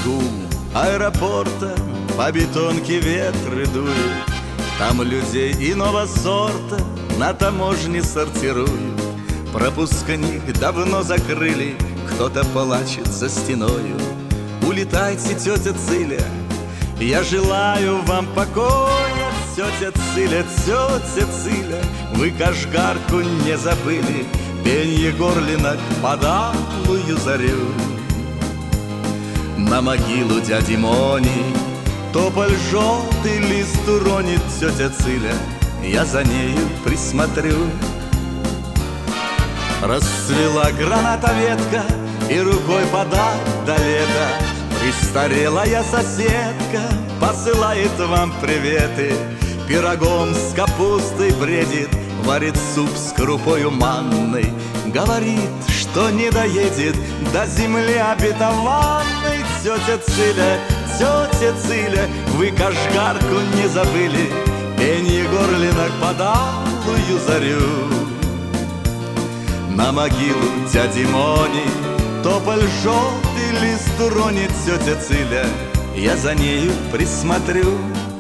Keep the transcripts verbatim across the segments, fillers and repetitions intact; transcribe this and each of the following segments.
гул аэропорта, по бетонке ветры дуют. Там людей иного сорта на таможне сортируют. Пропускник давно закрыли, кто-то плачет за стеною. Улетайте, тетя Циля, я желаю вам покоя. Тетя Циля, тетя Циля, вы Кашгарку не забыли, пенье горлинок под алую зарю. На могилу дяди Мони тополь желтый лист уронит. Тетя Циля, я за нею присмотрю. Расцвела граната ветка, и рукой подать до лета. Престарелая соседка посылает вам приветы. Пирогом с капустой бредит, варит суп с крупою манной. Говорит, что не доедет до земли обетованной. Тетя Циля, тетя Циля, вы Кашгарку не забыли, пенье горлинок под алую зарю. На могилу дяди Мони тополь желтый лист уронит. Тетя Циля, я за нею присмотрю.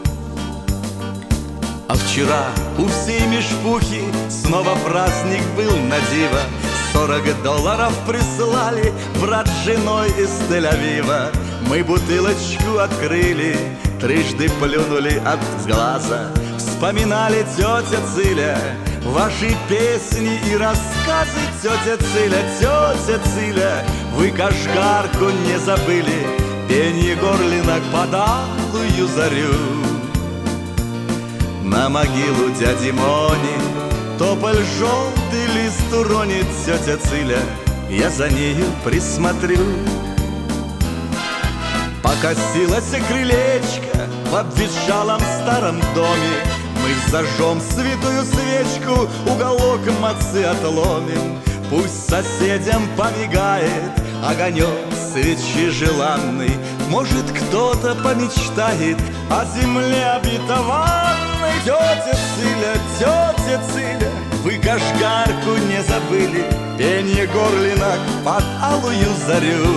А вчера у всей мешпухи снова праздник был на диво. Сорок долларов прислали брат с женой из Тель-Авива. Мы бутылочку открыли, трижды плюнули от глаза. Вспоминали, тетя Циля, ваши песни и рассказы. Тетя Циля, тетя Циля, вы Кашгарку не забыли, пенье горлинок под алую зарю. На могилу дяди Мони тополь желтый лист уронит. Тетя Циля, я за нею присмотрю. Покосилась крылечко в обветшалом старом доме. Мы зажжем святую свечку, уголок мацы отломим. Пусть соседям помигает огонек свечи желанный. Может, кто-то помечтает о земле обетованной. Тетя Циля, тетя Циля, вы Кашгарку не забыли, пенье горлинок под алую зарю.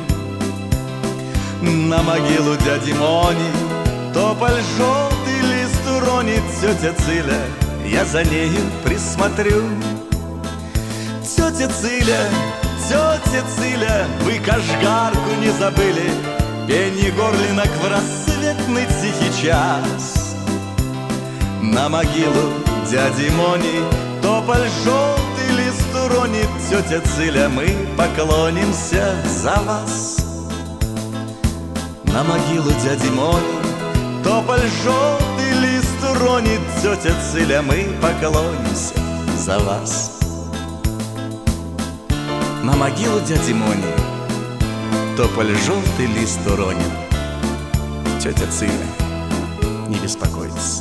На могилу дяди Мони тополь желтый лист уронит. Тетя Циля, я за нею присмотрю. Тетя Циля, тетя Циля, вы Кашгарку не забыли, пенье горлинок в рассветный тихий час. На могилу дяди Мони тополь желтый лист уронит. Тетя Циля, мы поклонимся за вас. На могилу дяди Мони тополь желтый лист уронит. Тетя Циля, мы поклонимся за вас. На могилу дяди Мони тополь желтый лист уронит. Тетя Циля, не беспокойтесь.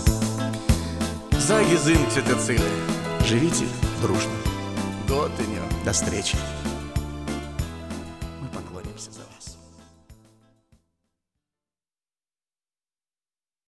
За Гизын, тетя Циля, живите дружно. До встречи.